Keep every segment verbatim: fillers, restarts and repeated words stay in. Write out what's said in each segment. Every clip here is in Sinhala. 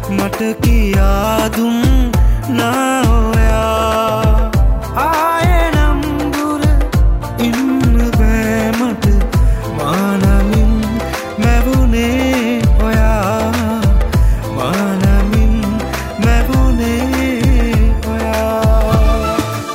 මට කියා දුන් නාවයා ආයේ නම් දුර ඉන්න බෑ මට මානමින් මැවුනේ ඔයා මානමින් මැවුනේ ඔයා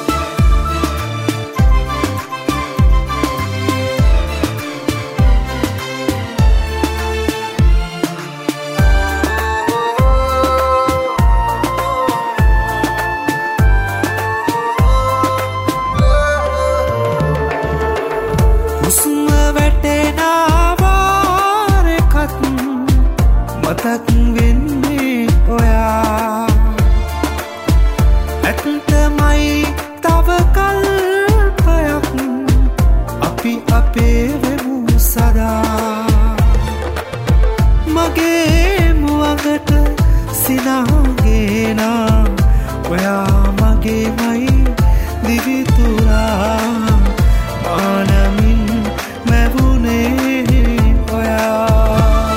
හුස්ම වැටෙනා වාරෙකත් මතක් වෙන්නේ ඔයා ඇත්තමයි තව කල්පයක් අපි අපේ වෙමු සදා මගේ මුවගට සිනහගේනා ඔයා මගේමයි දිවිතුරා මානමින් මැවුනේ ඔයා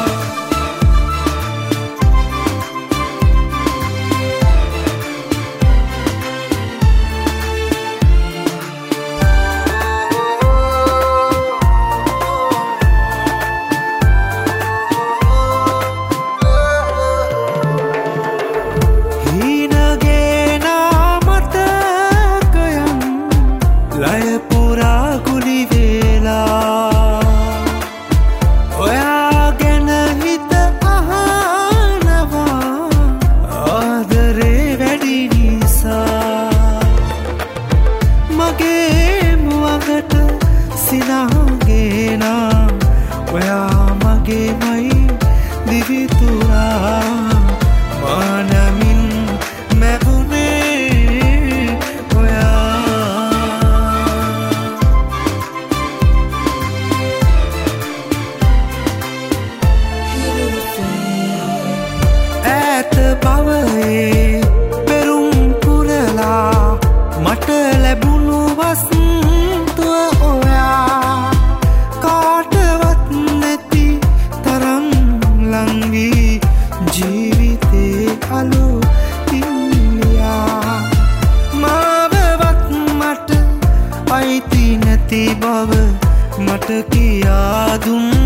හීනගේනා මතකයන් ලය පුරා ගුලි වෙලා ඔයා ගැන හිත අහනවා ආදරේ වැඩි නිසා මගේ මුවගට සිනහගේනා ඔයා මගේමයි දිවිතුරා මානමින් මැවුනේ ඔයා ඈත බවයේ පෙරුම් පුරලා මට ලැබුණු වස්තුව ඔයා කාටවත් නැති තරම් ලංවී ජීවිතේ අලුතින්යා මාවවත් මට අයිති නැති බව මට කියා දුන්